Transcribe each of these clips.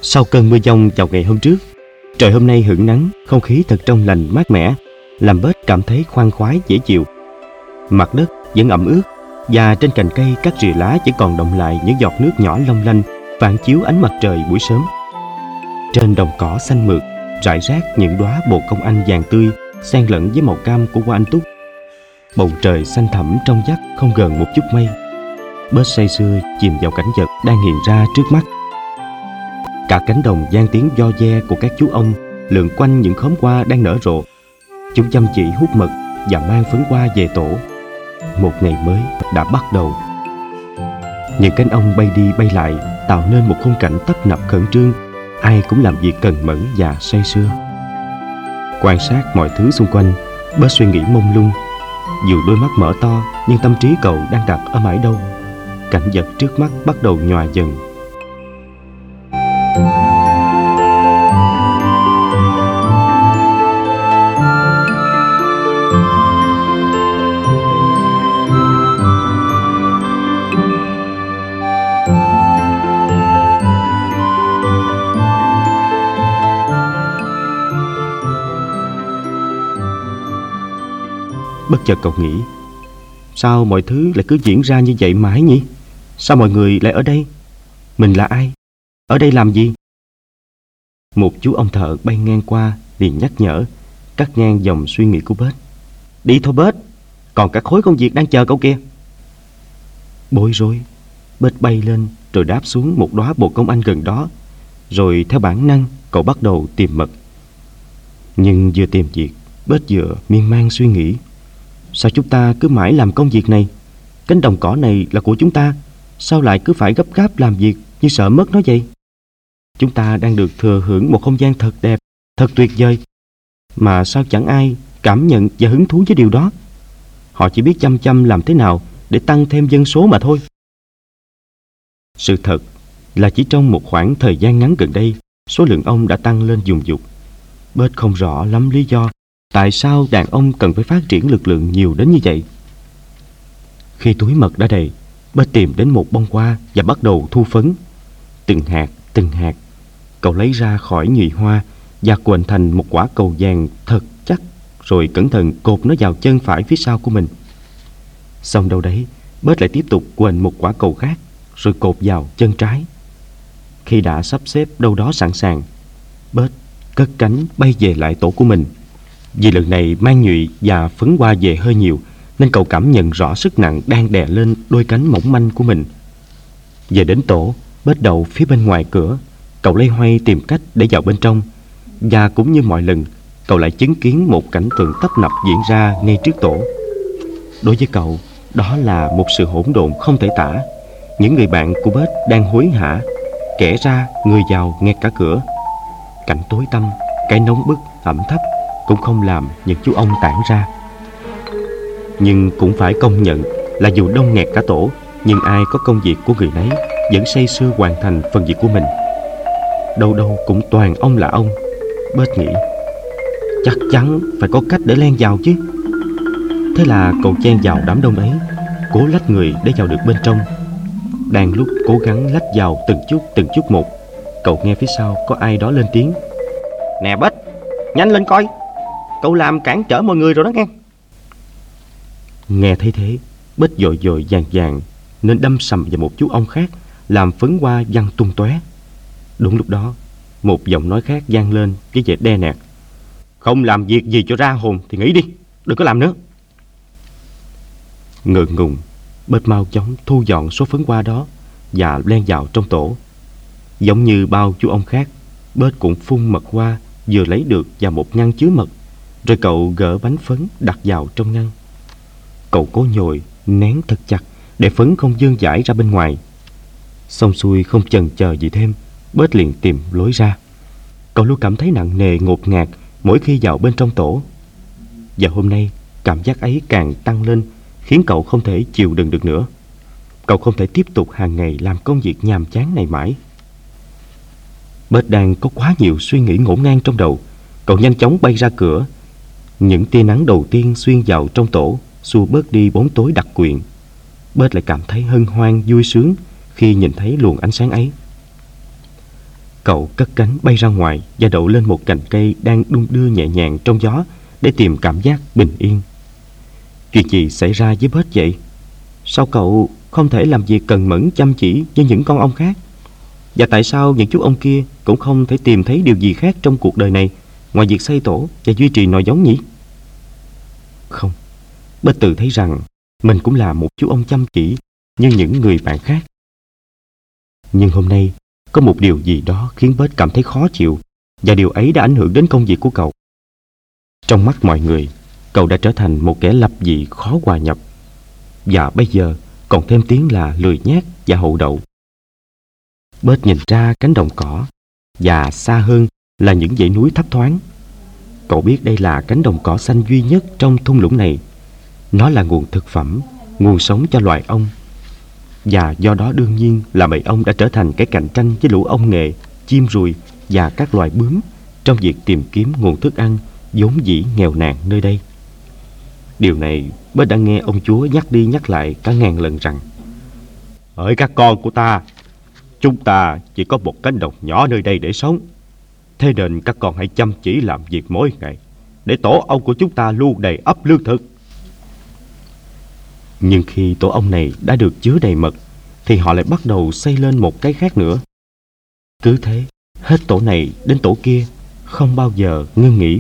Sau cơn mưa dông vào ngày hôm trước, trời hôm nay hửng nắng, không khí thật trong lành mát mẻ, làm Bết cảm thấy khoan khoái dễ chịu. Mặt đất vẫn ẩm ướt và trên cành cây các rìa lá vẫn còn đọng lại những giọt nước nhỏ long lanh phản chiếu ánh mặt trời buổi sớm. Trên đồng cỏ xanh mượt rải rác những đóa bồ công anh vàng tươi xen lẫn với màu cam của hoa anh túc. Bầu trời xanh thẳm trong vắt không gợn một chút mây. Bết say sưa chìm vào cảnh vật đang hiện ra trước mắt. Cả cánh đồng vang tiếng vo ve của các chú ong lượn quanh những khóm hoa đang nở rộ. Chúng chăm chỉ hút mật và mang phấn hoa về tổ. Một ngày mới đã bắt đầu. Những cánh ong bay đi bay lại tạo nên một khung cảnh tấp nập khẩn trương. Ai cũng làm việc cần mẫn và say sưa. Quan sát mọi thứ xung quanh, Bết suy nghĩ mông lung. Dù đôi mắt mở to, nhưng tâm trí cậu đang đặt ở mãi đâu. Cảnh vật trước mắt bắt đầu nhòa dần. Bất chợt cậu nghĩ, sao mọi thứ lại cứ diễn ra như vậy mãi nhỉ? Sao mọi người lại ở đây? Mình là ai? Ở đây làm gì? Một chú ong thợ bay ngang qua liền nhắc nhở, cắt ngang dòng suy nghĩ của Bết. Đi thôi Bết, còn cả khối công việc đang chờ cậu kia. Bối rối, Bết bay lên rồi đáp xuống một đóa bồ công anh gần đó. Rồi theo bản năng cậu bắt đầu tìm mật. Nhưng vừa tìm việc, Bết vừa miên man suy nghĩ. Sao chúng ta cứ mãi làm công việc này? Cánh đồng cỏ này là của chúng ta, sao lại cứ phải gấp gáp làm việc như sợ mất nó vậy? Chúng ta đang được thừa hưởng một không gian thật đẹp, thật tuyệt vời, mà sao chẳng ai cảm nhận và hứng thú với điều đó? Họ chỉ biết chăm chăm làm thế nào để tăng thêm dân số mà thôi. Sự thật là chỉ trong một khoảng thời gian ngắn gần đây, số lượng ong đã tăng lên dùng dục. Bết không rõ lắm lý do tại sao đàn ong cần phải phát triển lực lượng nhiều đến như vậy. Khi túi mật đã đầy, Bết tìm đến một bông hoa và bắt đầu thu phấn. Từng hạt, cậu lấy ra khỏi nhụy hoa và quện thành một quả cầu vàng thật chắc, rồi cẩn thận cột nó vào chân phải phía sau của mình. Xong đâu đấy, Bết lại tiếp tục quện một quả cầu khác, rồi cột vào chân trái. Khi đã sắp xếp đâu đó sẵn sàng, Bết cất cánh bay về lại tổ của mình. Vì lần này mang nhụy và phấn hoa về hơi nhiều, nên cậu cảm nhận rõ sức nặng đang đè lên đôi cánh mỏng manh của mình. Về đến tổ, Bết đậu phía bên ngoài cửa. Cậu loay hoay tìm cách để vào bên trong. Và cũng như mọi lần, cậu lại chứng kiến một cảnh tượng tấp nập diễn ra ngay trước tổ. Đối với cậu, đó là một sự hỗn độn không thể tả. Những người bạn của Bết đang hối hả, kẻ ra người vào ngay cả cửa. Cảnh tối tăm, cái nóng bức, ẩm thấp cũng không làm những chú ong tản ra. Nhưng cũng phải công nhận là dù đông nghẹt cả tổ, nhưng ai có công việc của người nấy, vẫn say sưa hoàn thành phần việc của mình. Đâu đâu cũng toàn ong là ong. Bết nghĩ, chắc chắn phải có cách để len vào chứ. Thế là cậu chen vào đám đông ấy, cố lách người để vào được bên trong. Đang lúc cố gắng lách vào từng chút một, cậu nghe phía sau có ai đó lên tiếng. Nè Bết, nhanh lên coi, cậu làm cản trở mọi người rồi đó nghe. Nghe thấy thế, Bết vội vàng nên đâm sầm vào một chú ong khác, làm phấn hoa văng tung tóe. Đúng lúc đó, một giọng nói khác vang lên với vẻ đe nạt. Không làm việc gì cho ra hồn thì nghỉ đi, đừng có làm nữa. Ngượng ngùng, Bết mau chóng thu dọn số phấn hoa đó và len vào trong tổ. Giống như bao chú ong khác, Bết cũng phun mật hoa vừa lấy được vào một ngăn chứa mật. Rồi cậu gỡ bánh phấn đặt vào trong ngăn. Cậu cố nhồi, nén thật chặt để phấn không vươn dãi ra bên ngoài. Xong xuôi không chần chờ gì thêm, Bết liền tìm lối ra. Cậu luôn cảm thấy nặng nề ngột ngạt mỗi khi vào bên trong tổ. Và hôm nay cảm giác ấy càng tăng lên, khiến cậu không thể chịu đựng được nữa. Cậu không thể tiếp tục hàng ngày làm công việc nhàm chán này mãi. Bết đang có quá nhiều suy nghĩ ngổn ngang trong đầu. Cậu nhanh chóng bay ra cửa. Những tia nắng đầu tiên xuyên vào trong tổ xua bớt đi bóng tối đặc quyện. Bết lại cảm thấy hân hoan vui sướng khi nhìn thấy luồng ánh sáng ấy. Cậu cất cánh bay ra ngoài và đậu lên một cành cây đang đung đưa nhẹ nhàng trong gió để tìm cảm giác bình yên. Chuyện gì xảy ra với Bết vậy? Sao cậu không thể làm việc cần mẫn chăm chỉ như những con ong khác? Và tại sao những chú ong kia cũng không thể tìm thấy điều gì khác trong cuộc đời này ngoài việc xây tổ và duy trì nòi giống nhỉ? Không, Bết tự thấy rằng mình cũng là một chú ong chăm chỉ như những người bạn khác. Nhưng hôm nay có một điều gì đó khiến Bết cảm thấy khó chịu, và điều ấy đã ảnh hưởng đến công việc của cậu. Trong mắt mọi người, cậu đã trở thành một kẻ lập dị khó hòa nhập, và bây giờ còn thêm tiếng là lười nhác và hậu đậu. Bết nhìn ra cánh đồng cỏ, và xa hơn là những dãy núi thấp thoáng. Cậu biết đây là cánh đồng cỏ xanh duy nhất trong thung lũng này. Nó là nguồn thực phẩm, nguồn sống cho loài ong. Và do đó đương nhiên là bầy ong đã trở thành cái cạnh tranh với lũ ong nghệ, chim ruồi và các loài bướm trong việc tìm kiếm nguồn thức ăn vốn dĩ nghèo nàn nơi đây. Điều này Bết đã nghe ông chúa nhắc đi nhắc lại cả ngàn lần rằng: "Hỡi các con của ta, chúng ta chỉ có một cánh đồng nhỏ nơi đây để sống. Thế nên các con hãy chăm chỉ làm việc mỗi ngày, để tổ ong của chúng ta luôn đầy ắp lương thực." Nhưng khi tổ ong này đã được chứa đầy mật, thì họ lại bắt đầu xây lên một cái khác nữa. Cứ thế, hết tổ này đến tổ kia, không bao giờ ngưng nghỉ.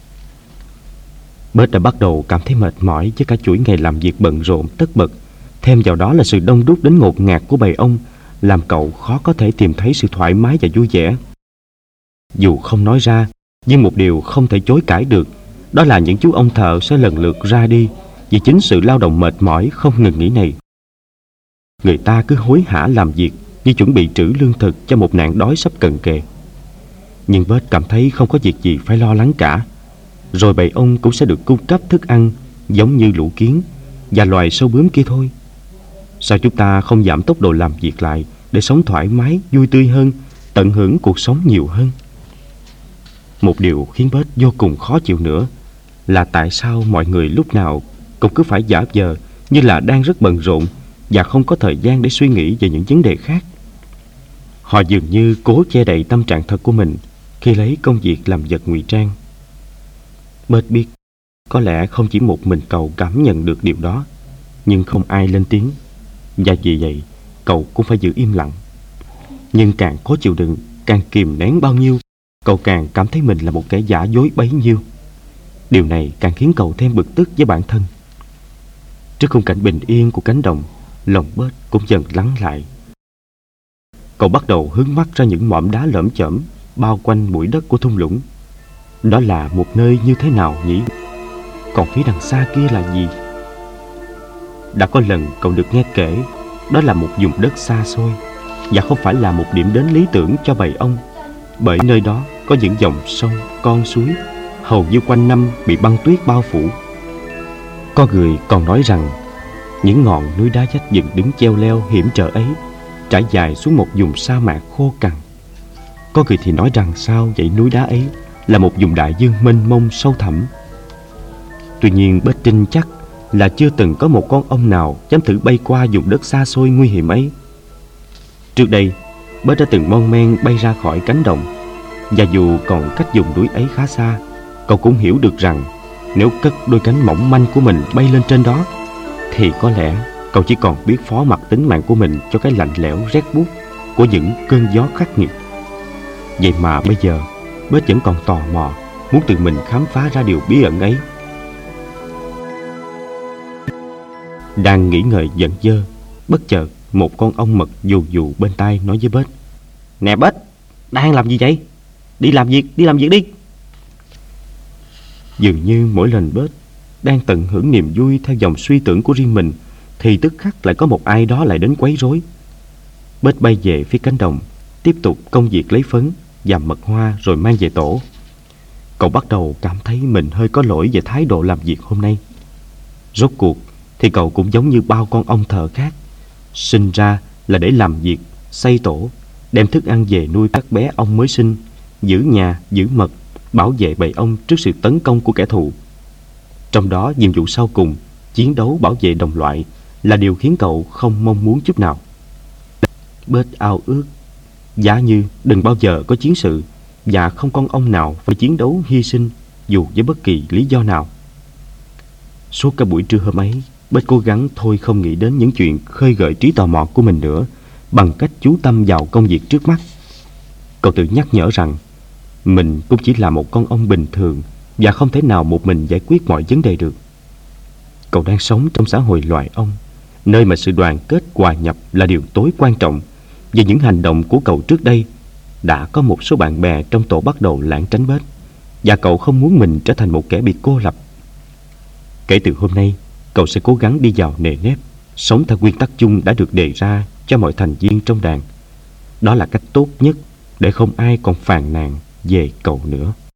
Bết đã bắt đầu cảm thấy mệt mỏi với cả chuỗi ngày làm việc bận rộn tất bật. Thêm vào đó là sự đông đúc đến ngột ngạt của bầy ong, làm cậu khó có thể tìm thấy sự thoải mái và vui vẻ. Dù không nói ra, nhưng một điều không thể chối cãi được, đó là những chú ong thợ sẽ lần lượt ra đi vì chính sự lao động mệt mỏi không ngừng nghỉ này. Người ta cứ hối hả làm việc như chuẩn bị trữ lương thực cho một nạn đói sắp cận kề. Nhưng Bết cảm thấy không có việc gì phải lo lắng cả. Rồi bầy ong cũng sẽ được cung cấp thức ăn giống như lũ kiến và loài sâu bướm kia thôi. Sao chúng ta không giảm tốc độ làm việc lại để sống thoải mái, vui tươi hơn, tận hưởng cuộc sống nhiều hơn? Một điều khiến Bết vô cùng khó chịu nữa là tại sao mọi người lúc nào cũng cứ phải giả vờ như là đang rất bận rộn và không có thời gian để suy nghĩ về những vấn đề khác. Họ dường như cố che đậy tâm trạng thật của mình khi lấy công việc làm vật ngụy trang. Bết biết có lẽ không chỉ một mình cậu cảm nhận được điều đó, nhưng không ai lên tiếng, và vì vậy cậu cũng phải giữ im lặng. Nhưng càng khó chịu đựng, càng kìm nén bao nhiêu, cậu càng cảm thấy mình là một kẻ giả dối bấy nhiêu. Điều này càng khiến cậu thêm bực tức với bản thân. Trước khung cảnh bình yên của cánh đồng, lòng Bết cũng dần lắng lại. Cậu bắt đầu hướng mắt ra những mỏm đá lởm chởm bao quanh bụi đất của thung lũng. Đó là một nơi như thế nào nhỉ? Còn phía đằng xa kia là gì? Đã có lần cậu được nghe kể đó là một vùng đất xa xôi, và không phải là một điểm đến lý tưởng cho bầy ong, bởi nơi đó có những dòng sông, con suối hầu như quanh năm bị băng tuyết bao phủ. Có người còn nói rằng những ngọn núi đá vách dựng đứng cheo leo hiểm trở ấy trải dài xuống một vùng sa mạc khô cằn. Có người thì nói rằng sao dãy núi đá ấy là một vùng đại dương mênh mông sâu thẳm. Tuy nhiên Bết tin chắc là chưa từng có một con ong nào dám thử bay qua vùng đất xa xôi nguy hiểm ấy. Trước đây, Bết đã từng mon men bay ra khỏi cánh đồng, và dù còn cách vùng núi ấy khá xa, cậu cũng hiểu được rằng nếu cất đôi cánh mỏng manh của mình bay lên trên đó, thì có lẽ cậu chỉ còn biết phó mặc tính mạng của mình cho cái lạnh lẽo rét buốt của những cơn gió khắc nghiệt. Vậy mà bây giờ Bết vẫn còn tò mò, muốn tự mình khám phá ra điều bí ẩn ấy. Đang nghĩ ngợi giận dơ, bất chợt một con ong mật dù dù bên tai nói với Bết: "Nè Bết, đang làm gì vậy? Đi làm việc đi!" Dường như mỗi lần Bết đang tận hưởng niềm vui theo dòng suy tưởng của riêng mình, thì tức khắc lại có một ai đó lại đến quấy rối. Bết bay về phía cánh đồng, tiếp tục công việc lấy phấn và mật hoa rồi mang về tổ. Cậu bắt đầu cảm thấy mình hơi có lỗi về thái độ làm việc hôm nay. Rốt cuộc thì cậu cũng giống như bao con ong thợ khác, sinh ra là để làm việc, xây tổ, đem thức ăn về nuôi các bé ong mới sinh, giữ nhà, giữ mật, bảo vệ bầy ong trước sự tấn công của kẻ thù. Trong đó nhiệm vụ sau cùng, chiến đấu bảo vệ đồng loại, là điều khiến cậu không mong muốn chút nào. Bết ao ước Giả như đừng bao giờ có chiến sự và không con ong nào phải chiến đấu hy sinh dù với bất kỳ lý do nào. Suốt cả buổi trưa hôm ấy, Bích cố gắng thôi không nghĩ đến những chuyện khơi gợi trí tò mò của mình nữa, bằng cách chú tâm vào công việc trước mắt. Cậu tự nhắc nhở rằng mình cũng chỉ là một con ong bình thường và không thể nào một mình giải quyết mọi vấn đề được. Cậu đang sống trong xã hội loài ong, nơi mà sự đoàn kết hòa nhập là điều tối quan trọng. Vì những hành động của cậu trước đây, đã có một số bạn bè trong tổ bắt đầu lảng tránh bết, và cậu không muốn mình trở thành một kẻ bị cô lập. Kể từ hôm nay, cậu sẽ cố gắng đi vào nề nếp, sống theo nguyên tắc chung đã được đề ra cho mọi thành viên trong đàn. Đó là cách tốt nhất để không ai còn phàn nàn về cậu nữa.